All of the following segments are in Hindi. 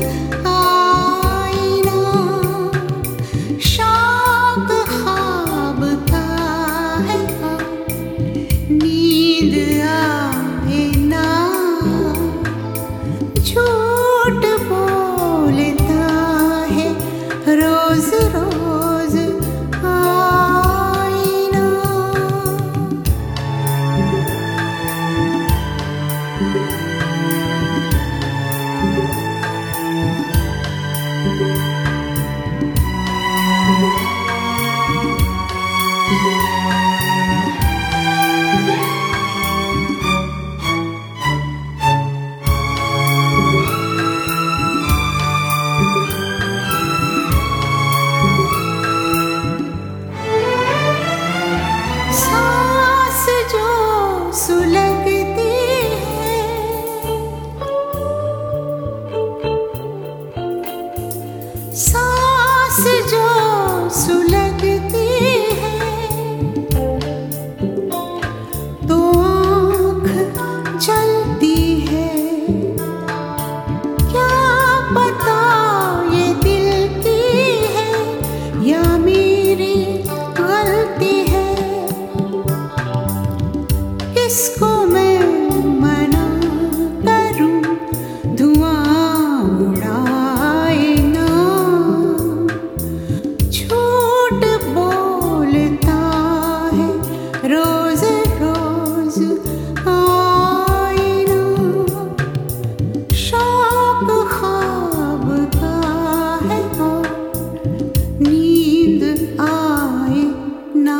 आईना, शौक ख्वाब का है नींद आए ना, झूठ बोलता है रोज रोज आईना। सांस जो सुलगती है, सांस जो सुलगती है, तो आँख जलती है। क्या पता ये दिल की है या मेरी गलती है, किसको मैं मना करूं, धुआं उड़ाए ना, झूठ बोलता है रोज रोज आईना, शौक ख्वाब का है नींद आए ना।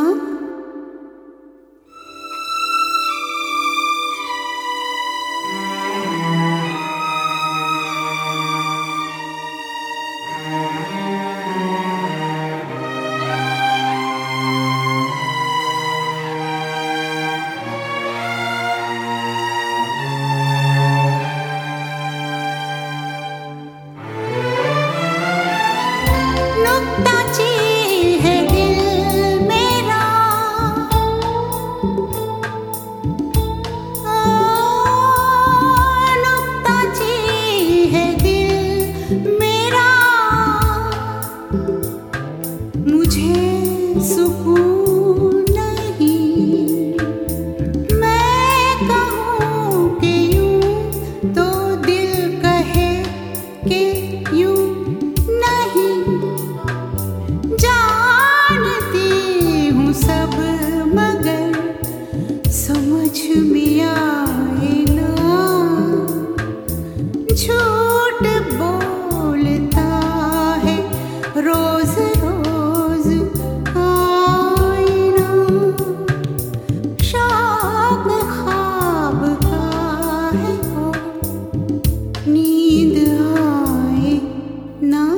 नुक्ताचीन है दिल मेरा, नुक्ताचीन है दिल मेरा, मुझे सुकून नहीं, मैं कहूँ कि यूं तो दिल कहे कि यूं नहीं, जानती हूँ सब मगर समझ में आए ना, झूठ बोलता है रोज रोज आईना, शौक ख्वाब का है नींद आए ना।